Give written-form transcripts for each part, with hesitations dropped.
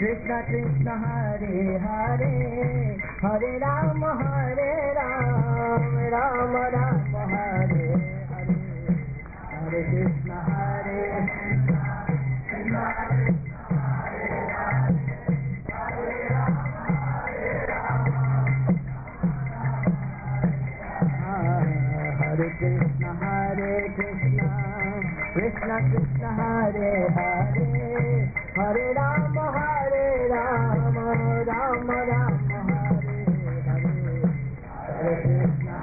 Krishna Krishna Hare Hare Hare Ram Ram Ram Hare Hare Hare Krishna Hare Hare Krishna Hare Krishna Krishna Krishna Hare Hare Hare Ram Ram Ram Hare Hare Hare Krishna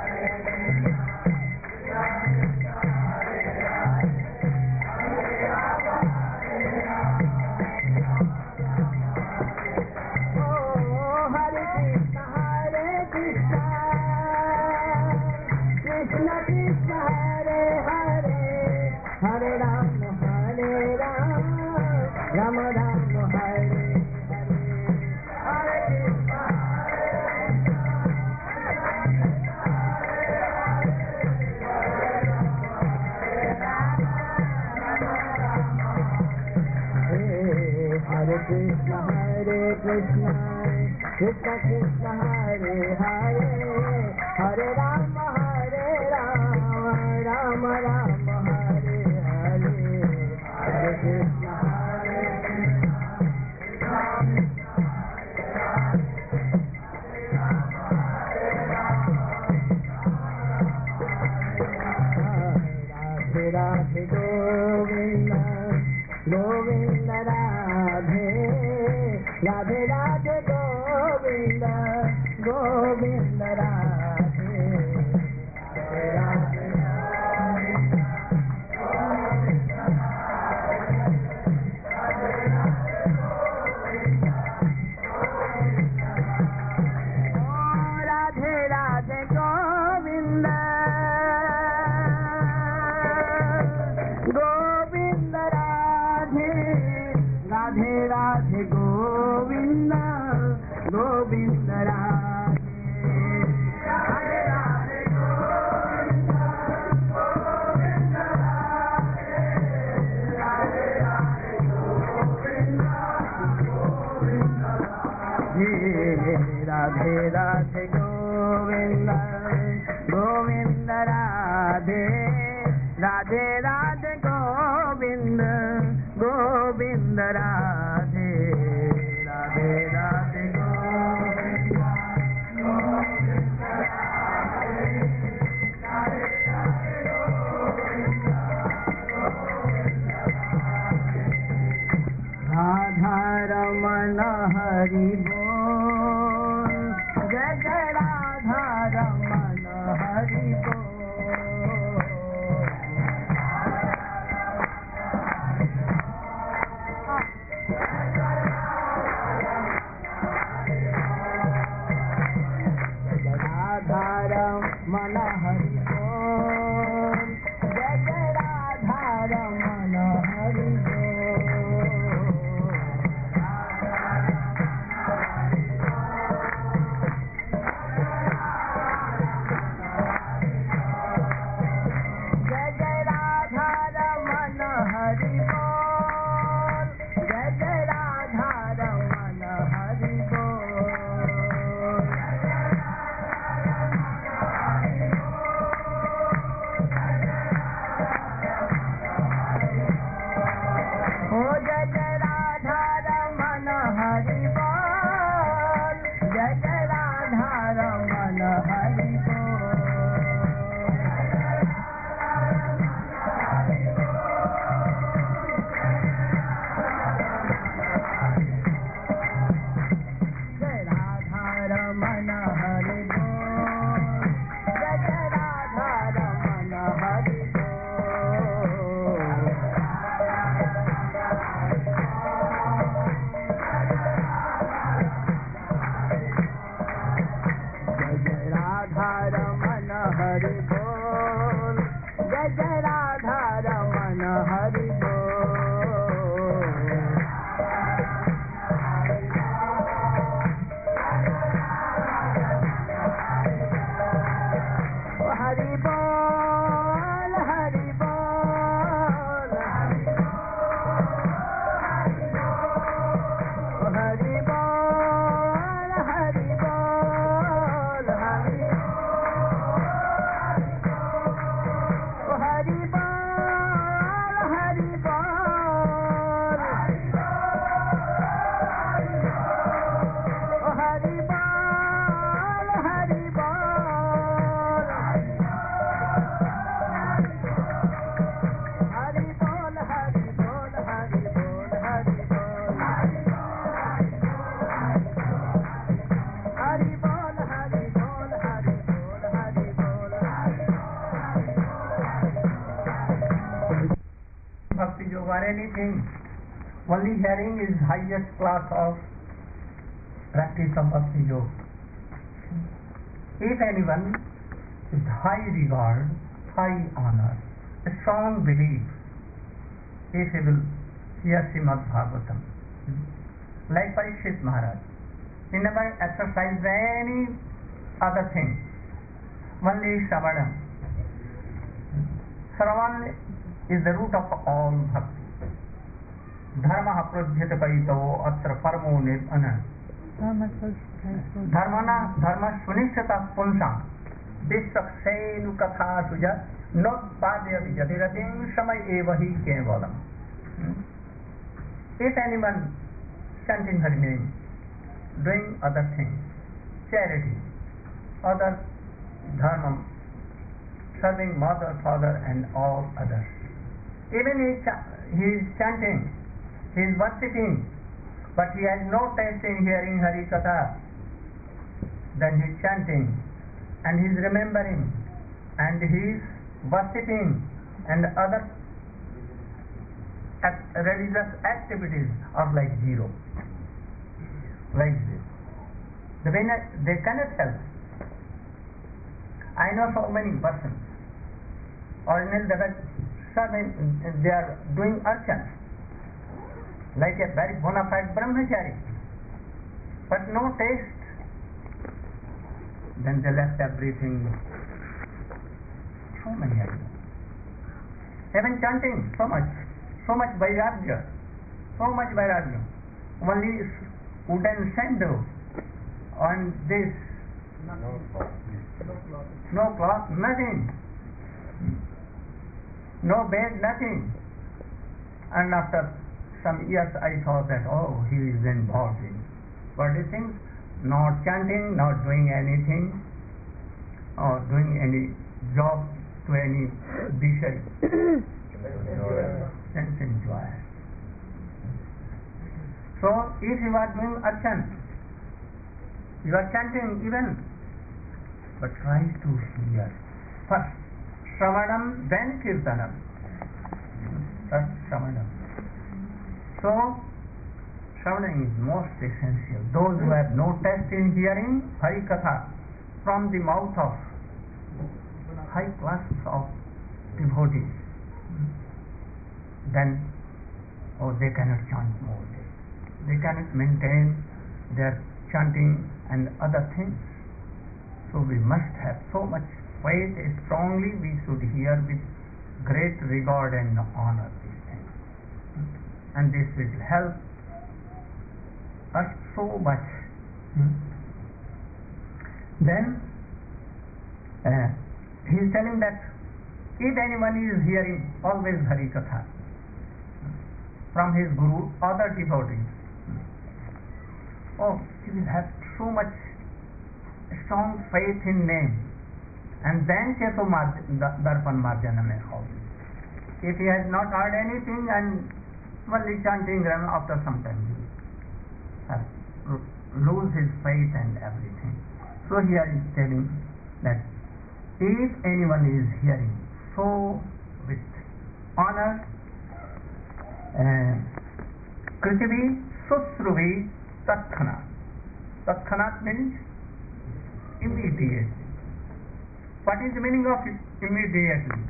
Hare Ram Ram Ram Hare Hare Hare Krishna Hare Krishna Krishna Krishna Hare Hare Hare Ram Ram Ram Hare Hare Hare Krishna Radhe Radhe Govinda Govinda Radhe Radhe Radhe Govinda Govinda Radhe Radhe Radhe Govinda Govinda Radhe Radhe Radhe Govinda Govinda Radhe Radhe Govinda Govinda Radhe Radhe Govinda Govinda Radhe Radhe Radhe Govinda Govinda Radhe Radhe Radhe Govinda Govinda Radha Ramana Hari Bol Jai Jai Radha Ramana Hari Bol Ramana Hari Bol Jai Jai Radha Ramana Hari Bol anything. Only hearing is highest class of practice of Bhakti Yoga. If anyone with high regard, high honor, a strong belief, if he will hear Srimad Bhagavatam, like Parikshit Maharaj, he never exercised any other thing, only Shravanam. Shravan is the root of all bhakti. Dharma pradhyate paito atra parmo nirvana. Dharma sunishtata punsam visvaksenu katha suja notpadya vijatiratim samay evahi kevalam. If anyone chanting her name, doing other things, charity, other dharma, serving mother, father and all others, even he is chanting, he is worshipping, but he has no taste in hearing Hari Katha, then he is chanting and he is remembering and he is worshipping and other religious activities are like zero. Like this. They cannot help. I know so many persons. Ordinarily they are doing archana, like a very bona fide brahmachari, but no taste. Then they left everything. So many are there. Even chanting, so much vairagya, only wooden sandal on this, no cloth, nothing, no bed, nothing. And after some years I saw that, oh, he is involved in worldly things, not chanting, not doing anything, or doing any job to any bishop. Sense enjoy. So if you are doing archan, you are chanting even, but try to hear. First Shravanam, then Kirtanam. First Shravanam. So Shravanam is most essential. Those who have no taste in hearing Hari Katha from the mouth of high classes of devotees, then they cannot chant more. They cannot maintain their chanting and other things. So we must have so much faith, strongly we should hear with great regard and honor these things. And this will help us so much. Then he is telling that if anyone is hearing always Hari Katha from his Guru, other devotees, he will have so much strong faith in name, and then Cheto Darpan Marjana may hold. If he has not heard anything and only chanting, then after some time he will lose his faith and everything. So here he is telling that if anyone is hearing, so with honor, Kritivi Susruvi Tatkhanat. Tatkhanat means immediately. What is the meaning of immediately?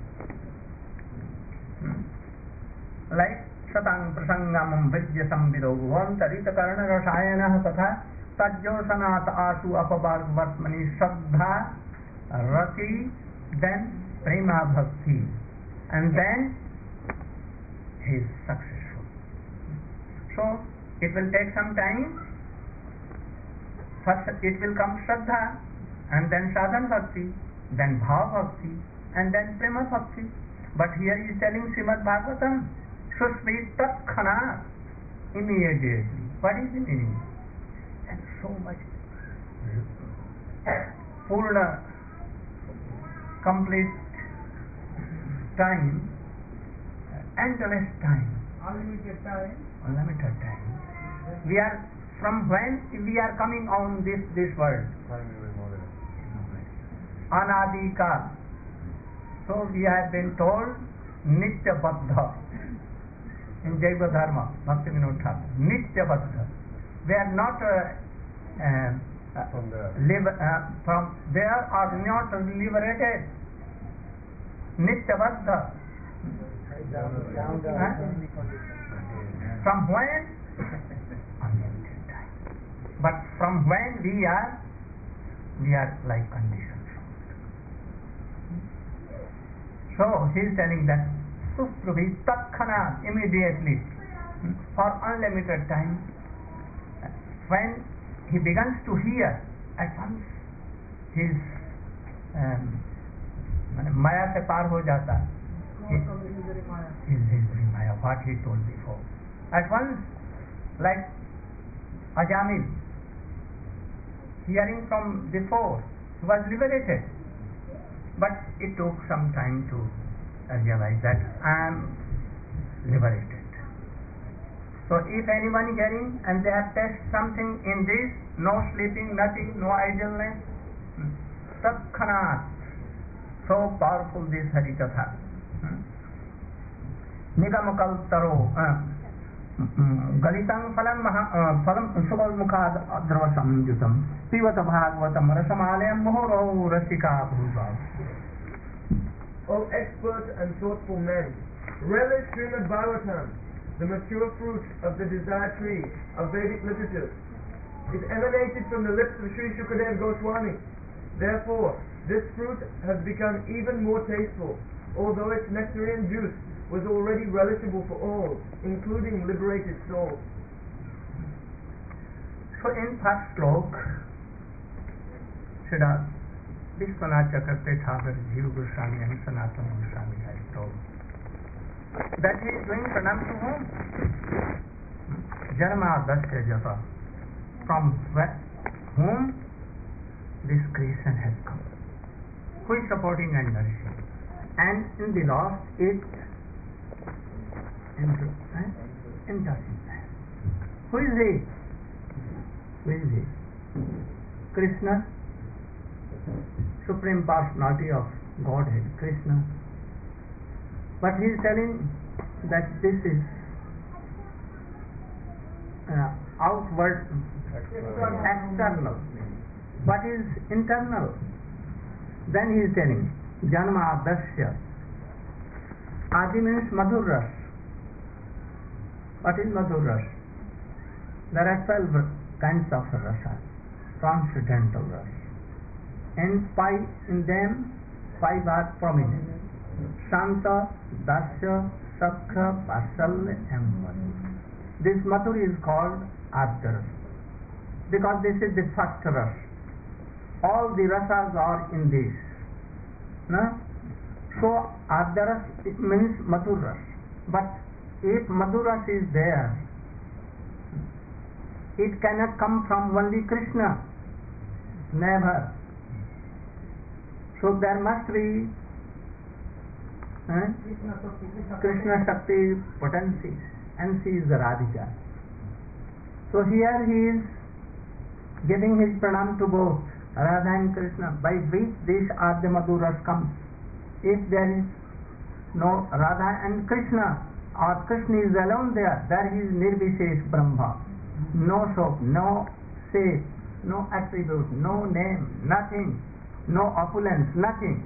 Like Satang Prasangamam Vidya Samvido Bhuvam Tarita Karana Rasayana Tatha Tajyosanat Asu Apavartmani Shraddha Rati, then Prema Bhakti, and then he is successful. So it will take some time. First it will come Shraddha, and then Sadhan Bhakti, then Bhav Bhakti, and then Prema Bhakti. But here he is telling Srimad Bhagavatam, Susmi Tatkhanat, immediately. What is the meaning? And so much Purna, complete time, endless time, unlimited time. We are, from when we are coming on this world? Anadika. So we have been told Nitya Baddha. in Jaiva Dharma, Bhakti Vinod Thakur, Nitya Bhatta. They are not from there are not liberated. Nitya Bhatta. From when? Unlimited time. But from when we are like conditioned. So he is telling that Suprabhi Takkana immediately for unlimited time. When he begins to hear, at once his Maya se par ho jata. His Maya, what he told before. At once, like Ajamil, hearing from before, he was liberated. But it took some time to realize that I am liberated. So if anyone hearing and they have tasted something in this, no sleeping, nothing, no idleness, Takkhanat, so powerful this Harikatha. Nigamukaltaro Galitang Phalam Subal Mukhad Adrava Samjutam Pivata Bhagavatam Rasamalem Mohoro Rasika Bhuva. O expert and thoughtful men, relish Srimad Bhagavatam, the mature fruit of the desired tree of Vedic literature. It emanated from the lips of Sri Shukadev Goswami. Therefore, this fruit has become even more tasteful, although its nectarian juice was already relishable for all, including liberated souls. So in first slok, Srila Vishwanath Chakravarti Thakur, Jiva Goswami and Sanatana Goswami has told that he is doing pranam to whom? Janma Dasya Japa, from whom this creation has come, who is supporting and nourishing. And in the last 8 interesting man. Who is he? Who is he? Krishna, Supreme Personality of Godhead, Krishna. But he is telling that this is outward, external. What is internal? Then he is telling Janma Adasya. Adi means Madhur Ras. What is Madhur Ras? There are 12 kinds of rasa, transcendental ras. And 5 in them, 5 are prominent. Shanta, Dasya, Sakha, Vasalya and Madhur. This Madhur is called Adya, because this is the first ras. All the rasas are in this. No? So Adya ras, it means Madhur ras. But if Madhur ras is there, it cannot come from only Krishna. Never. So there must be Krishna Shakti potency, and she is the Radhika. So here he is giving his pranam to both Radha and Krishna, by which this Adya Madhur ras comes. If there is no Radha and Krishna, or Krishna is alone there he is Nirvishesh Brahma. No shape, no shape, no attribute, no name, nothing, no opulence, nothing.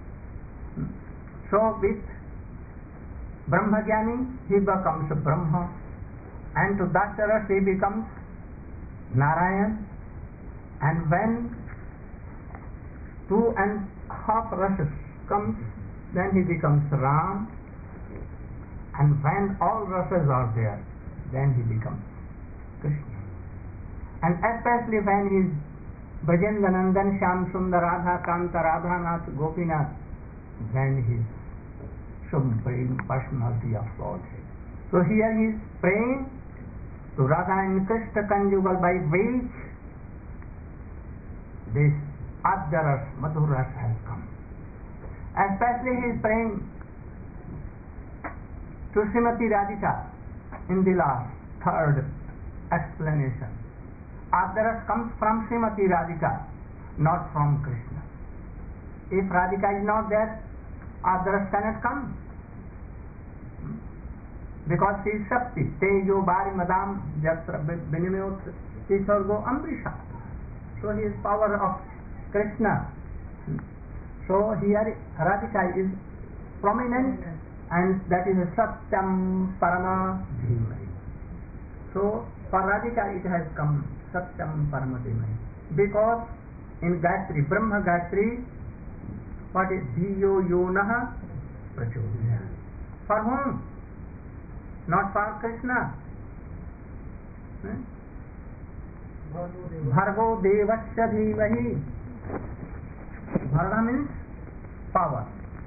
So with Brahmagyani, he becomes Brahma, and to Dasya ras he becomes Narayan, and when 2.5 rasas comes, then he becomes Ram, and when all rasas are there, then he becomes Krishna. And especially when he is Brajendra Nandan Shyam Sundar Radha Kanta Radhanath Gopinath, then he is Supreme Personality of Godhead. So here he is praying to Radha and Krishna conjugal, by which this Adya ras, Madhur ras has come. Especially he is praying to Srimati Radhika in the last, 3rd explanation. Adya ras comes from Srimati Radhika, not from Krishna. If Radhika is not there, Adya ras cannot come. because she is Shakti. Tejo Bari Madam Jatra Binimyot Tisargo Ambrisha. So he is power of Krishna. So here Radhika is prominent, and that is a Satyam Parama Dhimai. So for Radhika it has come Satyam Parama Dhimai, because in Gayatri, Brahma Gayatri, what is Dhiyo Yonaha Prachodaya? For whom? Not for Krishna. Bhargo Devasya Dhimahi. Bharga means power.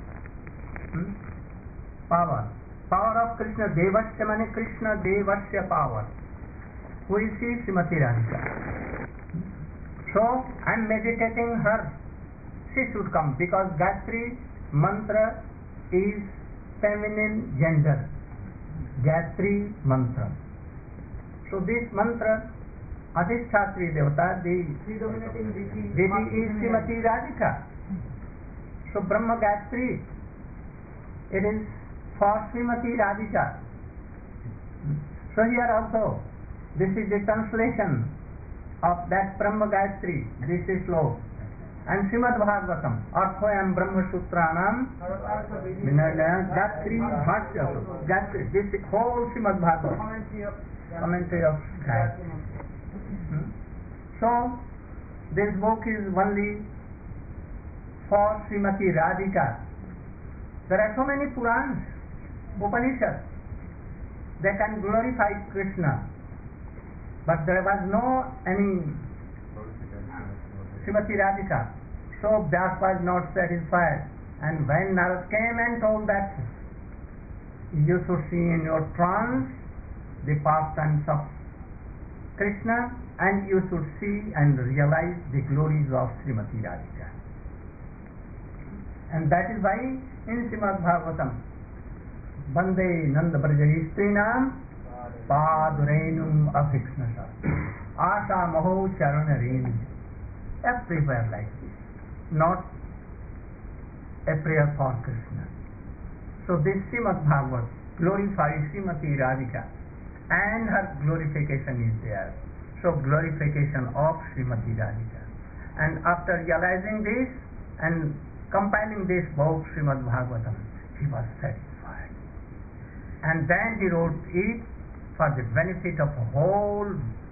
Power. Power of Krishna. Devasya means Krishna Devasya power. Who is she? Srimati Radhika. So I am meditating her. She should come, because Gayatri mantra is feminine gender. Gayatri mantra. So this mantra, Adhisthatri Devata, the predominating deity is Srimati Radhika. So Brahma Gayatri, it is for Srimati Radhika. So here also, this is the translation of that Brahma Gayatri. This is slow. And Srimad Bhagavatam, Arthoyam Brahma Sutranam, Gayatri Bhashya. Gayatri, this whole Srimad Bhagavatam, commentary of Gayatri. So, this book is only for Srimati Radhika. There are so many Purans, Upanishads, they can glorify Krishna, but there was no any Srimati Radhika. So Vyas was not satisfied, and when Narad came and told that you should see in your trance the pastimes of Krishna, and you should see and realize the glories of Srimati Radhika. And that is why in Srimad Bhagavatam, Bande Nanda Brajari Strinam Padurenum Abhiksnasa Asha Maho Charanareni. Everywhere like this, not a prayer for Krishna. So this Srimad Bhagavat glorifies Srimati Radhika, and her glorification is there. So glorification of Srimati Radhika. And after realizing this and compiling this book, Srimad Bhagavatam, he was satisfied. And then he wrote it for the benefit of the whole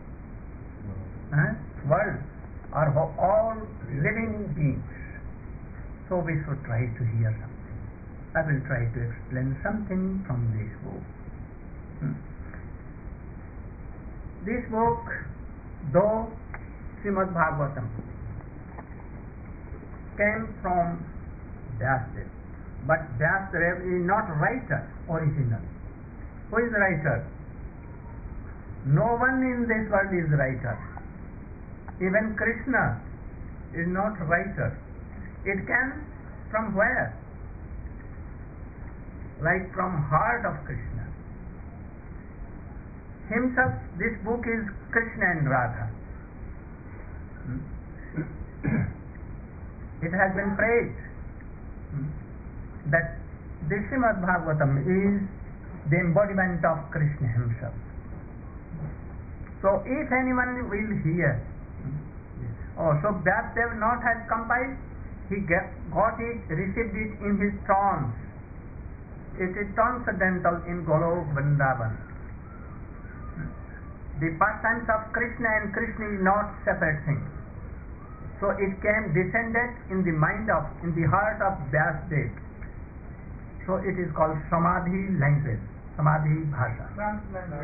world, or all living beings. So we should try to hear something. I will try to explain something from this book. This book, though Srimad Bhagavatam, came from Vyasadeva, but Vyasadeva is not writer original. Who is writer? No one in this world is writer. Even Krishna is not writer. It came from where? Like from heart of Krishna. Himself, this book is Krishna and Radha. It has been praised that this Srimad Bhagavatam is the embodiment of Krishna himself. So if anyone will hear, so Vyasadeva not has compiled, he got it, received it in his trance. It is transcendental in Golok Vrindavan. The pastimes of Krishna and Krishna is not separate thing. So it came descended in the mind of, in the heart of Vyasadeva. So it is called Samadhi language, Samadhi Bhasha. Trans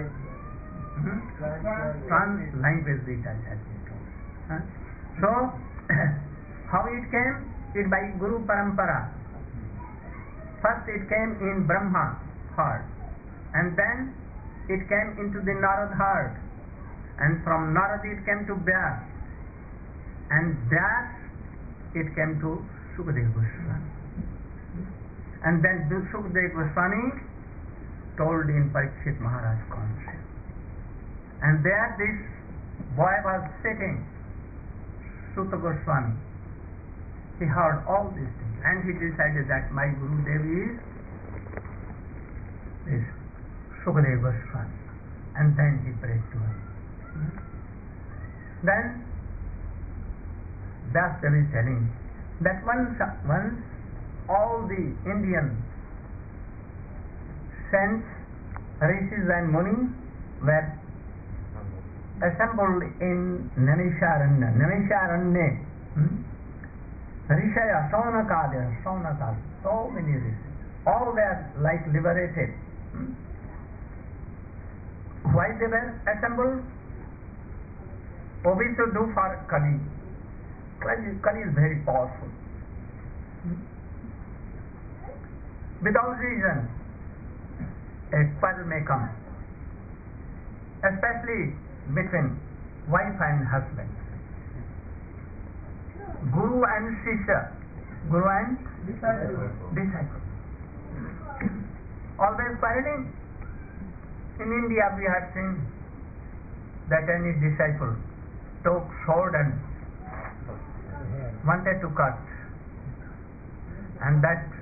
language it has been told. So how it came? It by Guru Parampara. First it came in Brahma heart, and then it came into the Narad heart, and from Narad it came to Vyas, and Vyas it came to Sukadeva Goswami, and then Sukadeva Goswami told in Parikshit Maharaj concept, and there this boy was sitting, Suta Goswami. He heard all these things, and he decided that my Gurudev is Sukadeva Goswami, and then he prayed to him. Then Vyasdev is telling that once all the Indian saints, rishis and munis were assembled in Naimisharanya. Rishaya, Saunakal, so many rishis. All were like liberated. Why they were assembled? What we should do for Kali? Kali is very powerful. Without reason, a quarrel may come, especially between wife and husband, Guru and Shishya, Guru and disciple. Always quarreling. In India we have seen that any disciple took sword and wanted to cut, and that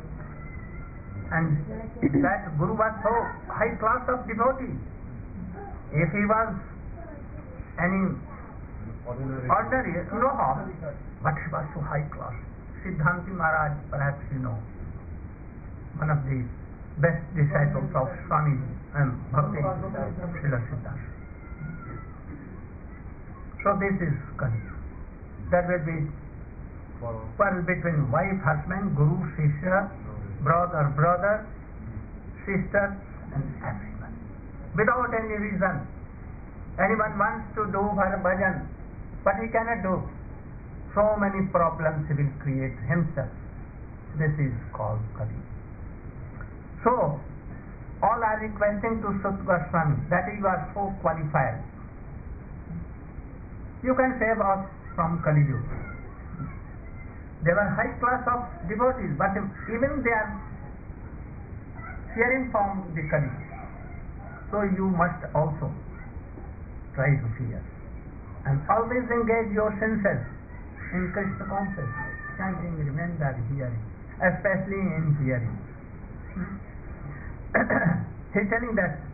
Guru was so high class of devotee. If he was any ordinary, no harm, but he was so high class. Siddhanti Maharaj, perhaps you know, one of the best disciples of Swami and Bhakti Srila Siddhanta. So this is Kali. There will be quarrel between wife, husband, guru, shishya, brother, sister, and everyone. Without any reason. Anyone wants to do bhajan, but he cannot do. So many problems he will create himself. This is called Kali. So, all are requesting to Sut Goswami that you are so qualified. You can save us from Kali Yuga. They were high class of devotees, but even they are fearing from the Kali. So you must also try to fear. And always engage your senses in Krishna consciousness, chanting, remember, hearing, especially in hearing. He's telling that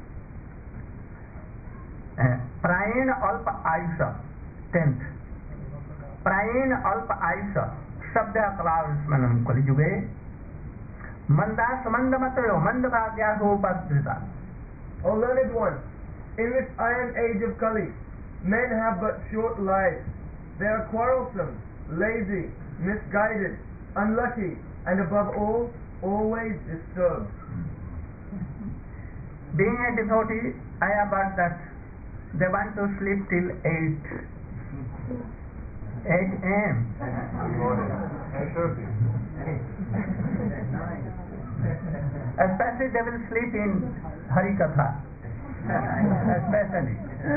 Prayen Alpa Aisha, 10th. Prayen Alpa Aisha, Shabda Kalasmanam Kali Yuge, Mandas Mandamatayo, Mandavadya Upadrita. O learned one, in this iron age of Kali, men have but short lives. They are quarrelsome, lazy, misguided, unlucky, and above all, always disturbed. Being a devotee, I have heard that they want to sleep till 8 a.m. Especially they will sleep in Harikatha. Especially.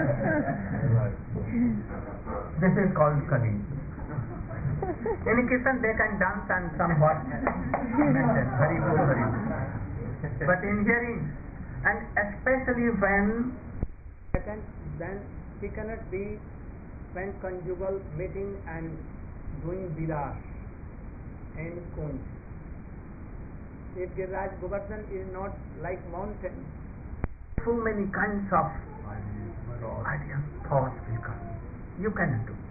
This is called Kali. In Kirtan they can dance and somewhat mention very good. But in hearing, and especially when then he cannot be when conjugal meeting and doing vilas and kunj. If Giriraj Govardhan is not like mountain, so many kinds of ideas, thoughts will come. You cannot do.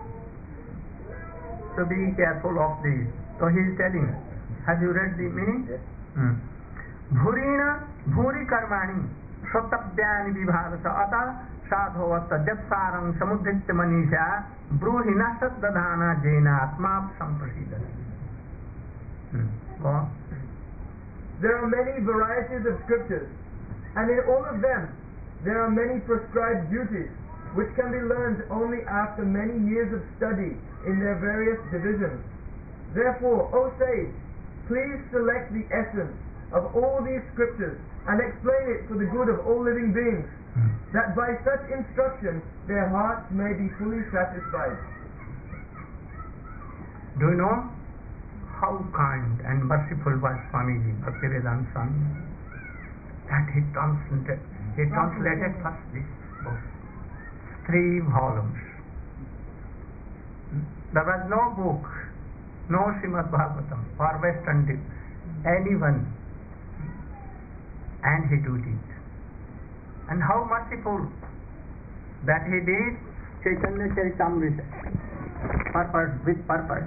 So be careful of this. So he is telling, have you read the meaning? Yes. Bhurina bhuri karmani sotabhyani vibhavasa ata sadhovata japsarang samudhitya manisha bruhina saddadhana jena atma samprasidati. Go on. There are many varieties of scriptures, and in all of them there are many prescribed duties which can be learned only after many years of study in their various divisions. Therefore, O sage, please select the essence of all these scriptures and explain it for the good of all living beings, that by such instruction their hearts may be fully satisfied. Do you know how kind and merciful was Swamiji Bhaktivedanta Swami? That he translated first this book, 3 volumes. There was no book, no Srimad Bhagavatam or Western anyone and he took it. And how merciful that he did Chaitanya Charitamrita, purpose, with purpose.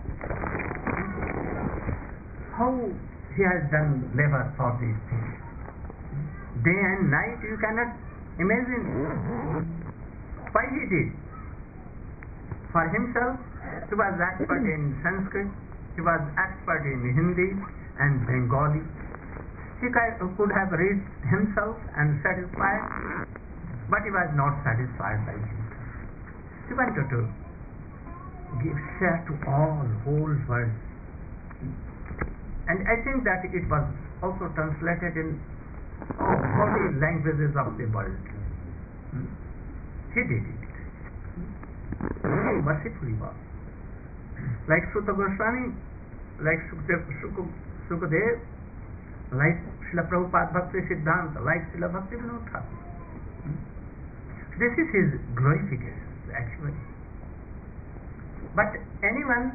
How he has done labor for these things. Day and night you cannot imagine why he did. For himself, he was expert in Sanskrit, he was expert in Hindi and Bengali. He could have read himself and satisfied, but he was not satisfied by himself. He wanted to share to all, whole world. And I think that it was also translated in all the languages of the world. He did it. How merciful he was. Like Sutta Goswami, like Sukadev, like Srila Prabhupada Bhakti Siddhanta, like Srila Bhakti Vinod Thakur. This is his glorification, actually. But anyone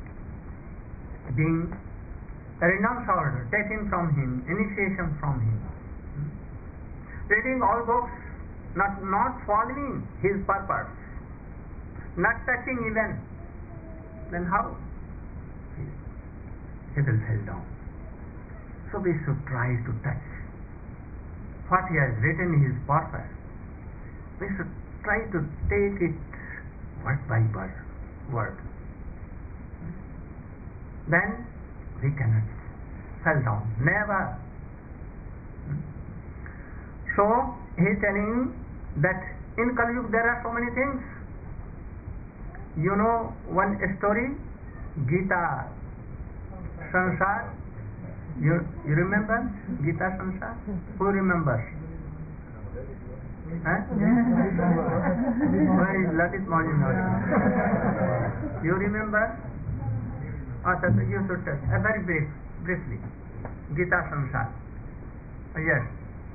being a renounced order, taken from him, initiation from him, reading all books, not following his purpose, not touching even, then how? He will fall down. So we should try to touch what he has written in his purpose. We should try to take it word by word. Then we cannot fall down. Never. So he is telling that in Kali Yuga there are so many things. You know one story, Gita Sansar. You remember Gita Sansar? Who remembers? Huh? Where is Lalit Majumdar? You remember? You should tell. Very briefly. Gita Sansar. Yes.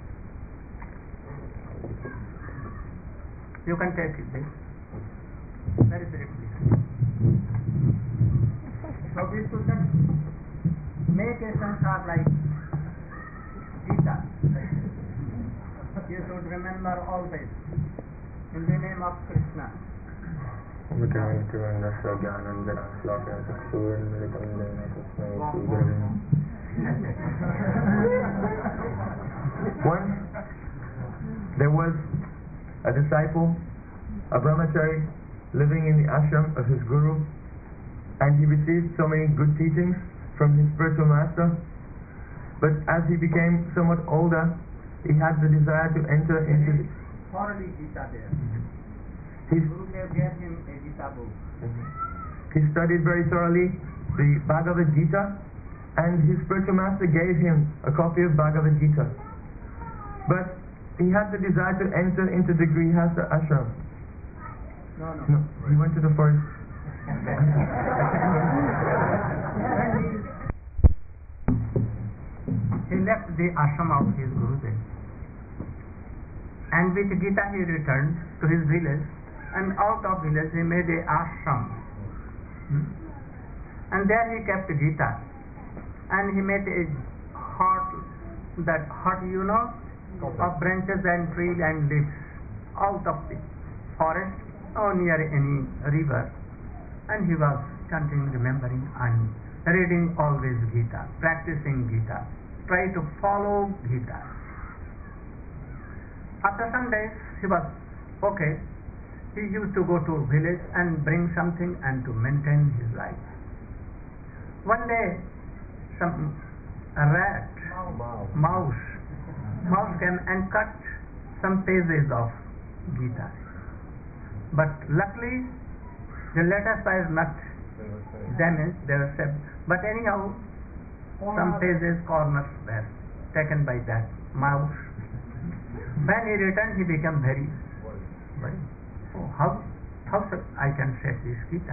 You can take it this. Very briefly. So we should make a sansar like Gita. You should remember always in the name of Krishna. Once there was a disciple, a brahmachari, living in the ashram of his guru, and he received so many good teachings from his spiritual master. But as he became somewhat older, he had the desire to enter into the... Thoroughly Gita there. His Guru gave him a Gita book. He studied very thoroughly the Bhagavad Gita, and his spiritual master gave him a copy of Bhagavad Gita. But he had the desire to enter into the Grihastha ashram. No. He went to the forest. He left the ashram of his Gurudev, and with Gita he returned to his village, and out of village he made a ashram, and there he kept Gita, and he made a hut, you know, of branches and trees and leaves out of the forest or near any river, and he was continuing remembering and reading always Gita, practicing Gita, try to follow Gita. After some days he was okay. He used to go to village and bring something and to maintain his life. One day mouse came and cut some pages of Gita. But luckily the letters were not damaged, they were saved. But anyhow, some pages, corners were taken by that mouse. When he returned, he became very worried. Oh, how I can save this Gita?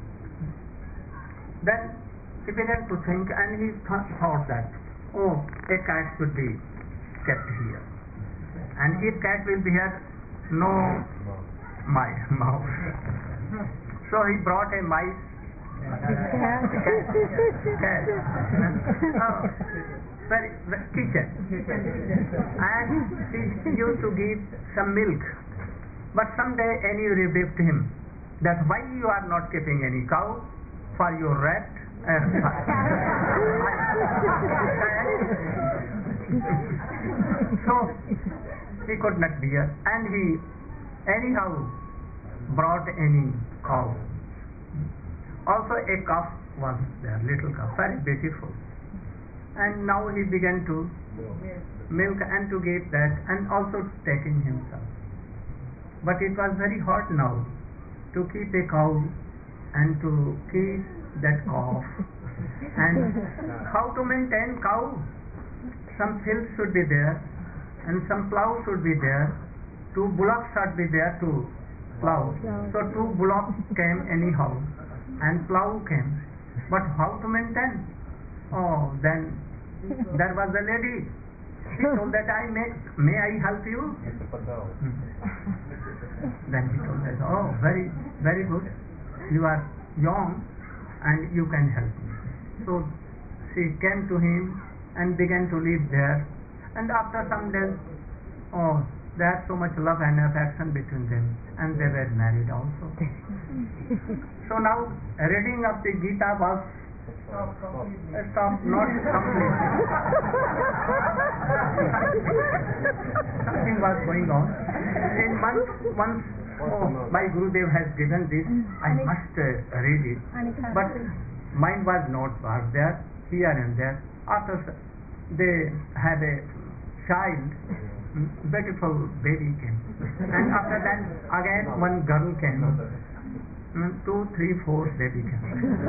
Then he began to think, and he thought that, oh, a cat should be kept here, and if cat will be here, no mouse. So he brought a mice. Cat. very kitchen, and she used to give some milk. But someday Annie rebuked him that why you are not keeping any cow for your rat. So he could not bear, and he anyhow brought any cow. Also a calf was there, little calf, very beautiful. And now he began to milk and to give that, and also taking himself. But it was very hard now to keep a cow and to keep that calf. And how to maintain cow? Some fields should be there, and some plow should be there. 2 bullocks should be there to plow. So 2 bullocks came anyhow, and plow came. But how to maintain? Oh, then there was a lady. She told that may I help you? Then he told that, oh, very, very good. You are young and you can help me. So she came to him and began to live there. And after some days, oh, they had so much love and affection between them, and they were married also. So now reading of the Gita was stopped, not complete. Something was going on. In once my Gurudev has given this, I must read it. But mine was there, here and there. After they had a child, beautiful baby came. And after that, again one girl came. 2, 3, 4 baby came.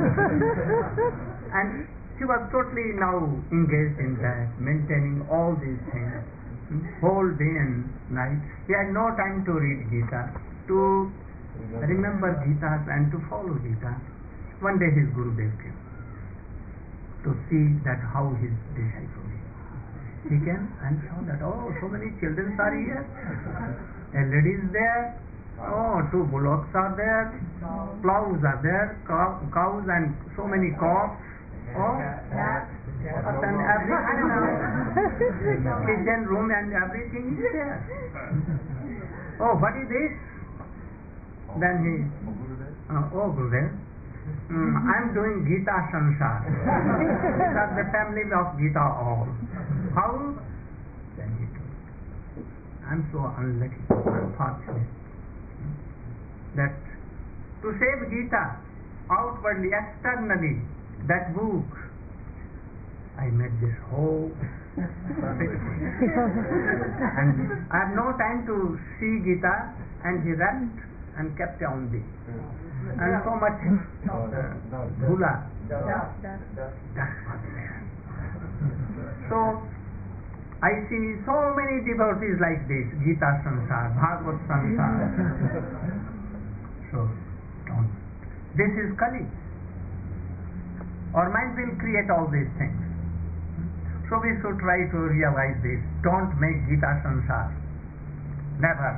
And she was totally now engaged in that, maintaining all these things, whole day and night. He had no time to read Gita, to remember Gita and to follow Gita. One day his Gurudev came to see that how his disciple is. He came and saw that, oh, so many children are here, a lady is there, oh, 2 bullocks are there, plows are there, cows and so many calves, oh, and everything, kitchen room and everything is there. Oh, what is this? Then he, oh Gurudev, I am doing Gita Sansar. These are the family of Gita all. How? Then he told, I am so unlucky, unfortunate, that to save Gita outwardly, externally, that book, I made this whole and I have no time to see Gita, and he wrapped and kept on this. And so much dhula, that was there. So I see so many devotees like this, Gita Sansar, Bhagavad Sansar. So don't. This is Kali. Our mind will create all these things. So we should try to realize this. Don't make Gita Sansar. Never.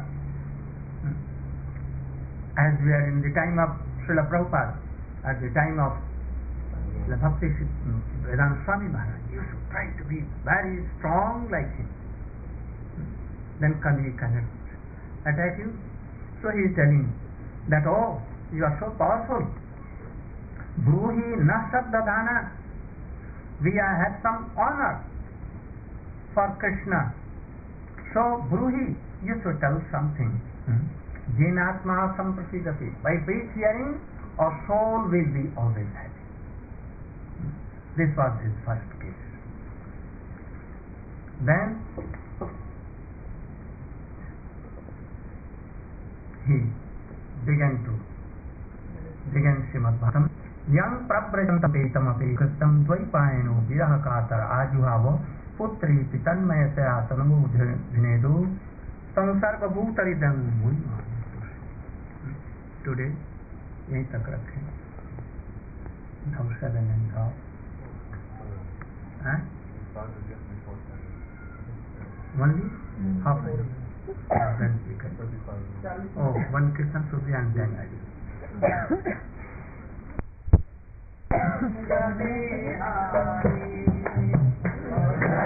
As we are in the time of Srila Prabhupada, at the time of the Bhakti Vedanta Swami Maharaj, you should try to be very strong like him. Then Kali cannot attack you. So he is telling that, oh, you are so powerful. Bruhi na sabdadana. We have some honor for Krishna. So Bruhi, you should tell something. Jinatma samprasidati. By this hearing, our soul will be always happy. This was his first case. Then he began Srimad Bhagavatam. Yang prabrajantam api kristam dvaipayano viraha katar ajuhava putri pitanmayataya tanamo dhinedu sansarva bhutaridam muima. Today, यहीं तक रखें. Now 7:30. Only half an hour. Then we can. Oh, one kirtan should be, and then I will.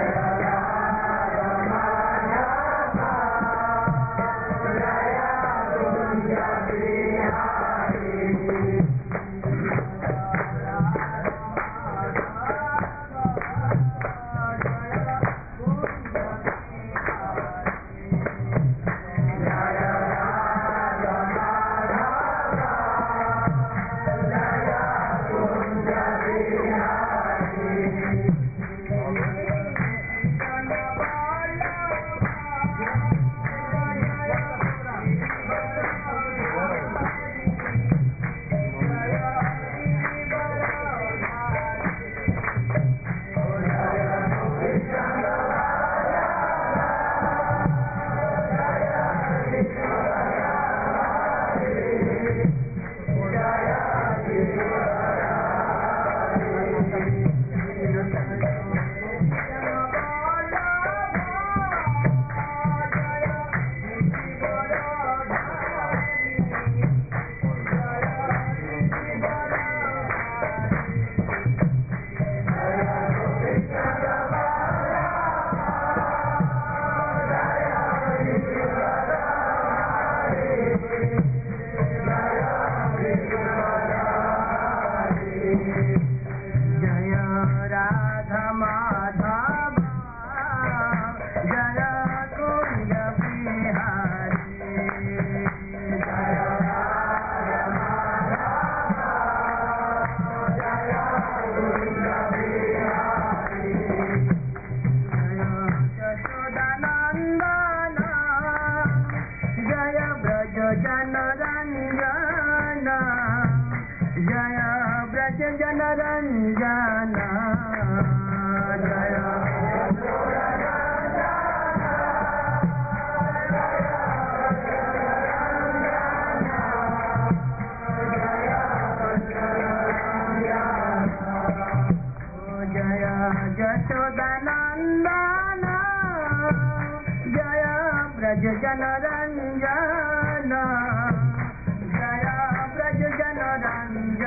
जनरञ्जन जय व्रज जनरञ्जन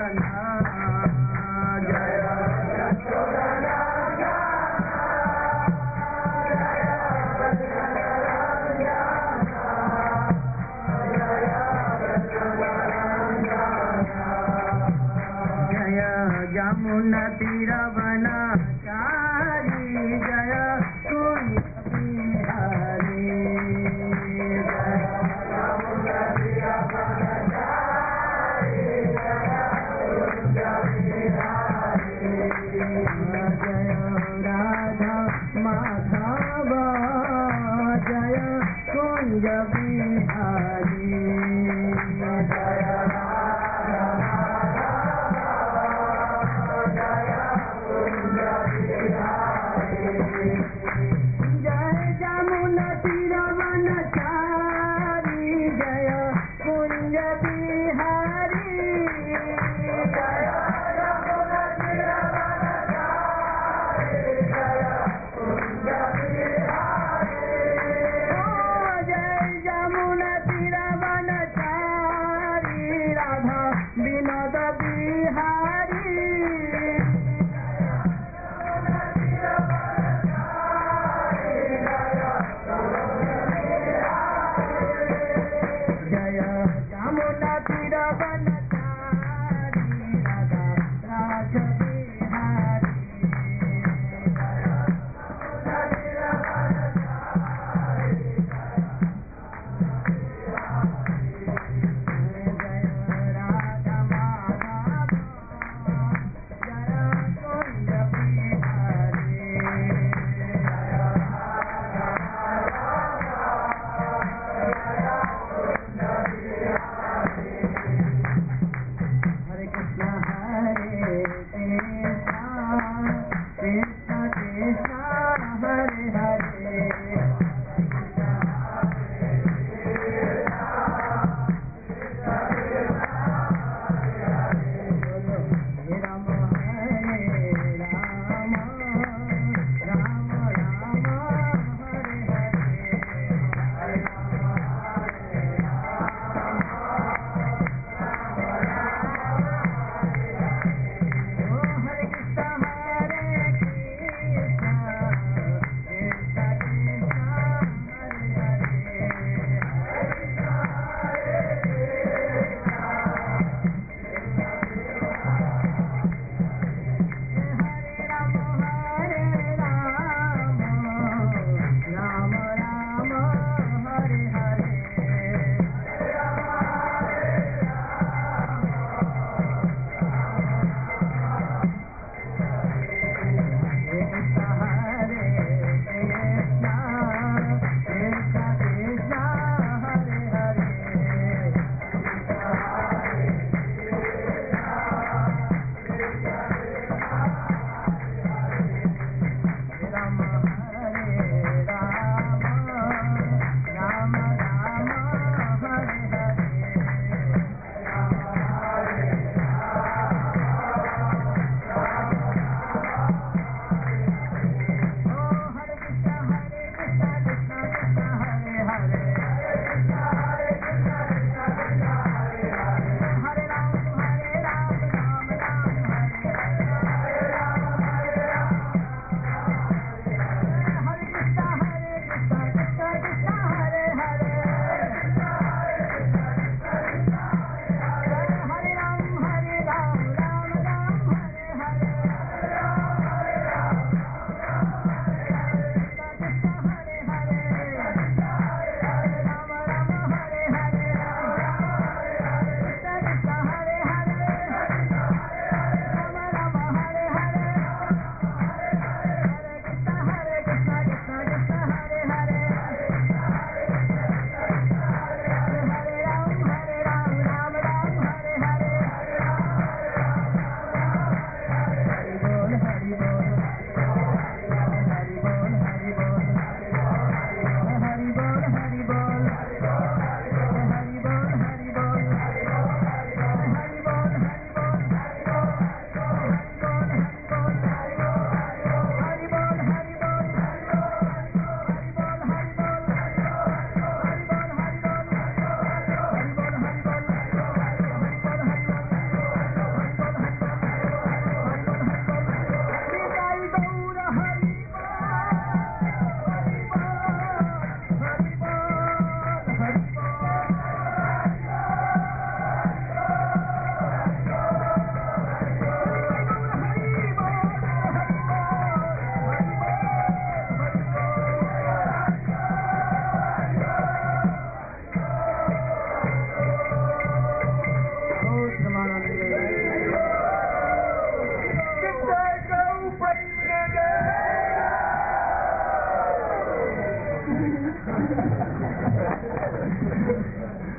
जय यमुना तीरवनचारी जय कुंज बिहारी जय राधा माधव जय कुंज बिहारी जय जमुना तीरवनचारी जय कुंज बिहारी जय Jamuna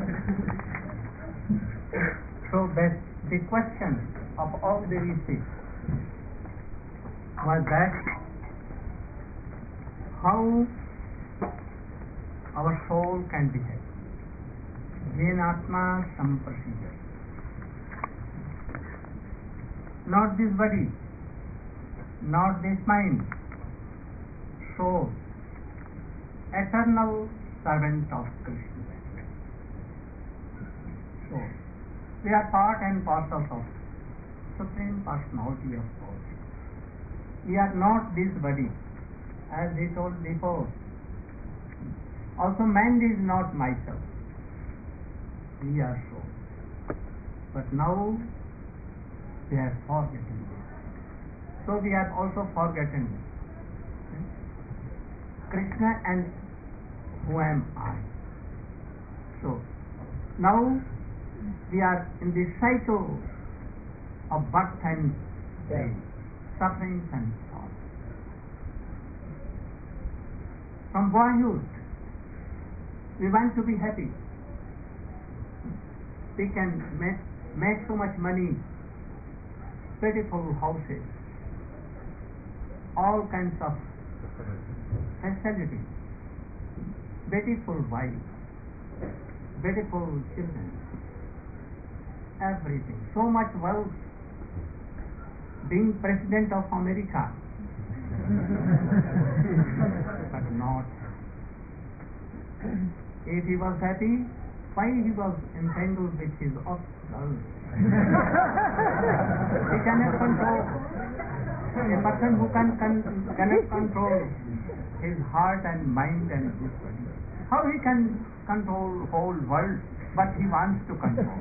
So the question of all the rishis was that how our soul can be happy. Jnatma samprasida. Not this body, not this mind, soul, eternal servant of Krishna. So, we are part and parcel of Supreme Personality of God. We are not this body, as he told before. Also, mind is not myself. We are soul. But now, we have forgotten this. So, we have also forgotten Krishna and who am I. So, now we are in the cycle of birth and death, sufferings and sorrow. From boyhood, we want to be happy. We can make so much money, beautiful houses, all kinds of facilities, beautiful wife, beautiful children, everything, so much wealth, being President of America, but not. If he was happy, why he was entangled with his girl? He cannot control. A person who cannot control his heart and mind and his body, how he can control whole world? But he wants to control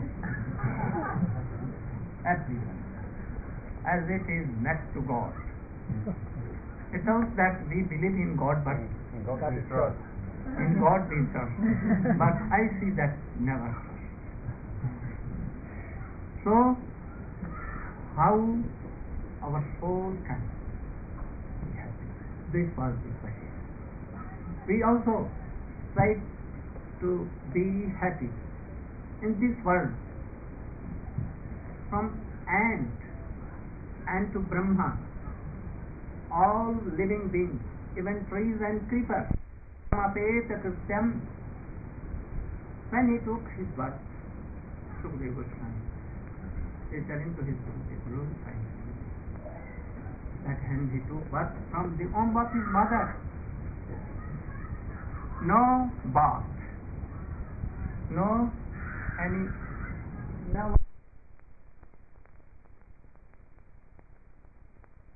everyone, as it is next to God. It tells that we believe in God, but in God we trust. But I see that never trust. So, how our soul can be happy? This was the question. We also try to be happy in this world, from ant to Brahma, all living beings, even trees and creepers. When he took his birth, Sukadeva Goswami is telling to his Guru, that when he took birth from the womb of his mother, no bath, no